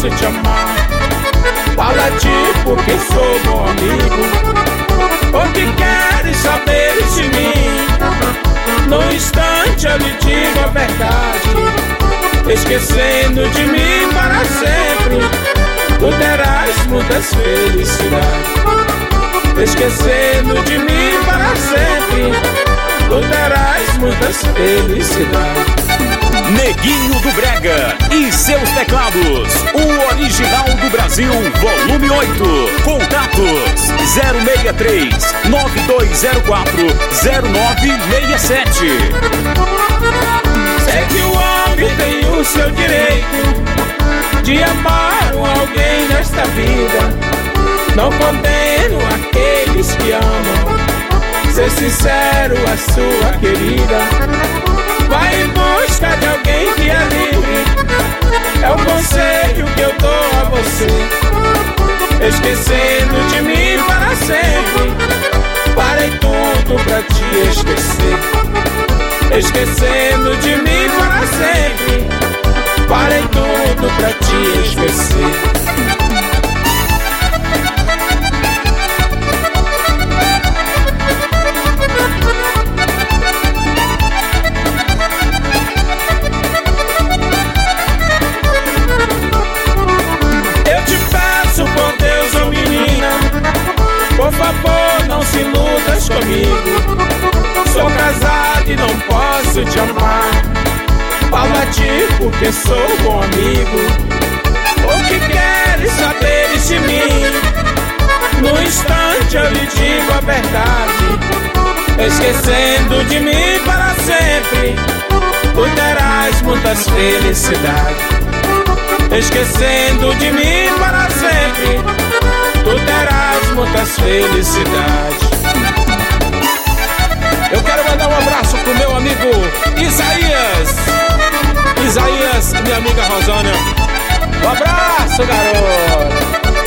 posso te amar. Fala tipo que sou bom amigo, o que queres saber de mim? No instante eu lhe digo a verdade, esquecendo de mim para sempre, tu terás muitas felicidades. Esquecendo de mim para sempre, tu terás muitas felicidades. Neguinho do Brega e seus teclados, o original do Brasil, volume 8. Contatos 063 9204 0967. Sei que o homem tem o seu direito de amar alguém nesta vida. Não condeno aqueles que amam. Ser sincero a sua querida. Vai em busca de alguém que é livre. É o conselho que eu dou a você. Esquecendo de mim para sempre. Parei tudo pra te esquecer. Esquecendo de mim para sempre. Parei tudo pra te esquecer. Por favor, não se iludas comigo. Sou casado e não posso te amar. Fala a ti porque sou bom amigo. O que queres saber de mim? No instante eu lhe digo a verdade. Esquecendo de mim para sempre, tu terás muitas felicidades. Esquecendo de mim para sempre, tu terás muitas felicidades. Eu quero mandar um abraço pro meu amigo Isaías. Isaías, minha amiga Rosânia. Um abraço, garoto.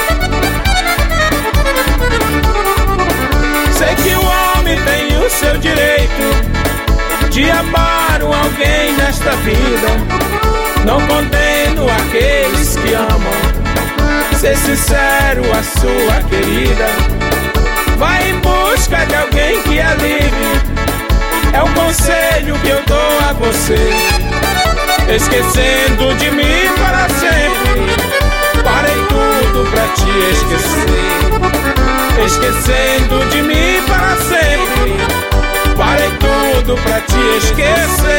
Sei que o homem tem o seu direito de amar alguém nesta vida. Não condeno aqueles que amam. Ser sincero a sua querida. Vai em busca de alguém que é livre. É o conselho que eu dou a você. Esquecendo de mim para sempre. Parei tudo pra te esquecer. Esquecendo de mim para sempre. Parei tudo pra te esquecer.